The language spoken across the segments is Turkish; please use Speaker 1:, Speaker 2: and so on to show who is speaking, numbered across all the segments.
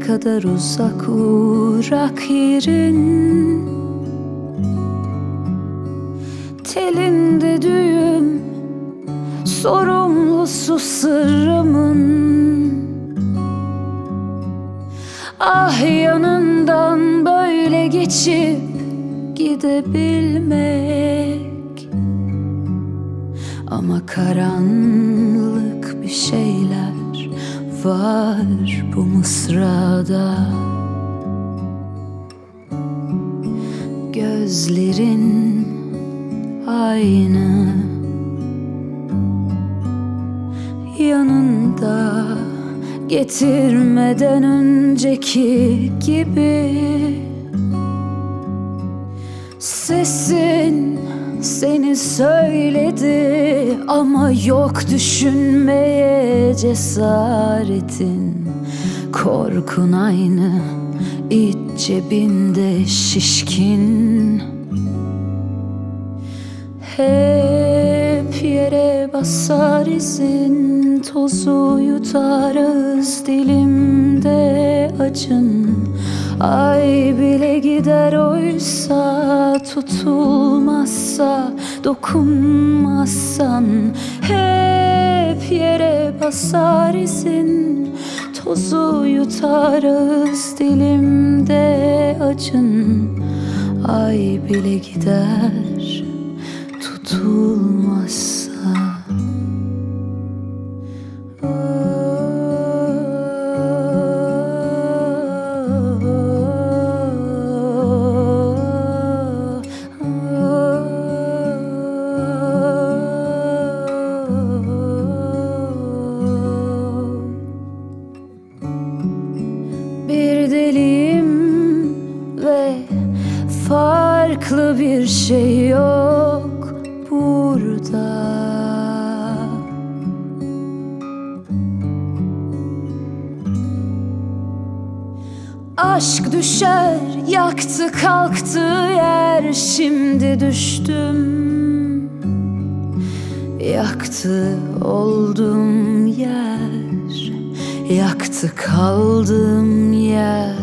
Speaker 1: kadar uzak uğrak yerin, telinde düğüm, sorumlusu sırrımın. Ah, yanından böyle geçip gidebilmek, ama karanlık bir şeyler var bu mısrada. Gözlerin aynı, yanında getirmeden önceki gibi. Sesin seni söyledi ama yok düşünmeye cesaretin. Korkun aynı, iç cebinde şişkin. Hep yere basar izin, tozu yutar ağız dilimde acın. Ay bile gider oysa, tutulmazsa, dokunmazsan. Hep yere basar izin, tozu yutar ağız dilimde acın. Ay bile gider tutulmazsa. Bir deliyim ve farklı bir şey yok burada. Aşk düşer, yaktı kalktı yer, şimdi düştüm. Yaktı oldum yer, yaktı kaldığım yer.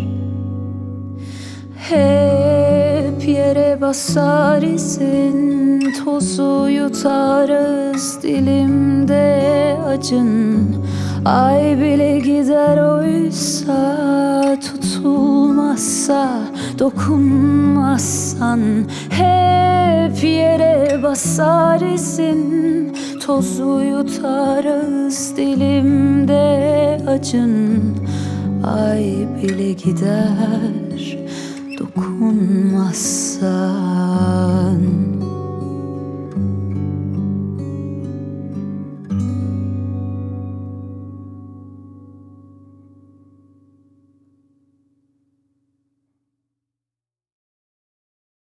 Speaker 1: Hep yere basar izin, tozu yutar ağız dilimde acın. Ay bile gider oysa, tutulmazsa, dokunmazsan. Hep yere basar izin, tozu yutar ağız dilimde acın. Ay bile gider dokunmazsan.